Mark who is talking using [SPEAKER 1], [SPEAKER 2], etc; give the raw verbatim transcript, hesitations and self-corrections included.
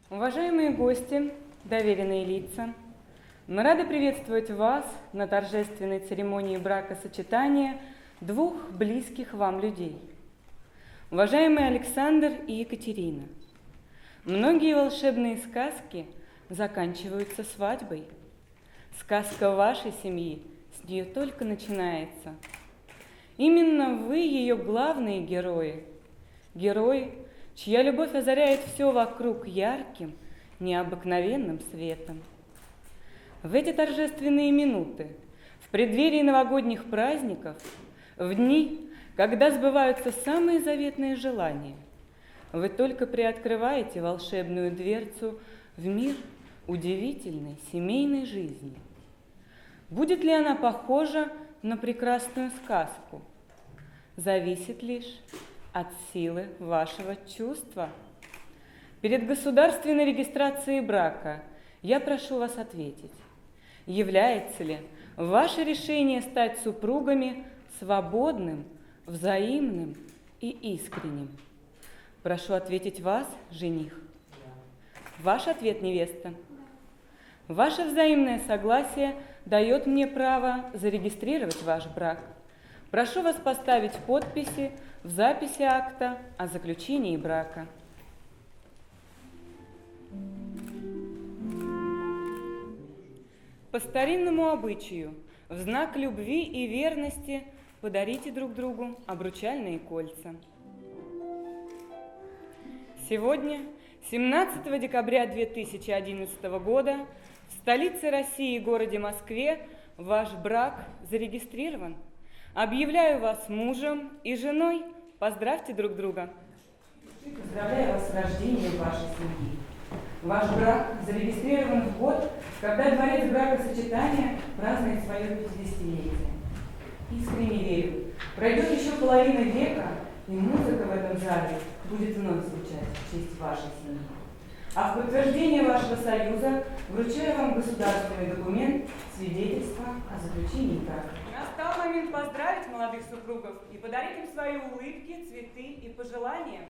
[SPEAKER 1] Уважаемые гости, доверенные лица, мы рады приветствовать вас на торжественной церемонии бракосочетания двух близких вам людей. Уважаемые Александр и Екатерина, многие волшебные сказки заканчиваются свадьбой. Сказка вашей семьи с нее только начинается. Именно вы ее главные герои. Герои, чья любовь озаряет все вокруг ярким, необыкновенным светом. В эти торжественные минуты, в преддверии новогодних праздников, в дни, когда сбываются самые заветные желания, вы только приоткрываете волшебную дверцу в мир удивительной семейной жизни. Будет ли она похожа на прекрасную сказку, зависит лишь от силы вашего чувства. Перед государственной регистрацией брака я прошу вас ответить, является ли ваше решение стать супругами свободным, взаимным и искренним? Прошу ответить вас, жених. Ваш ответ, невеста. Ваше взаимное согласие дает мне право зарегистрировать ваш брак. Прошу вас поставить подписи в записи акта о заключении брака. По старинному обычаю, в знак любви и верности подарите друг другу обручальные кольца. Сегодня, семнадцатого декабря две тысячи одиннадцатого года, в столице России, городе Москве, ваш брак зарегистрирован. Объявляю вас мужем и женой. Поздравьте друг друга. Поздравляю вас с рождением вашей семьи. Ваш брак зарегистрирован в год, когда дворец бракосочетания празднует свое пятидесятилетие. Искренне верю, пройдет еще половина века, и музыка в этом зале будет вновь звучать в честь вашей семьи. А в подтверждение вашего союза вручаю вам государственный документ свидетельство о заключении брака. Настал момент поздравить молодых супругов и подарить им свои улыбки, цветы и пожелания.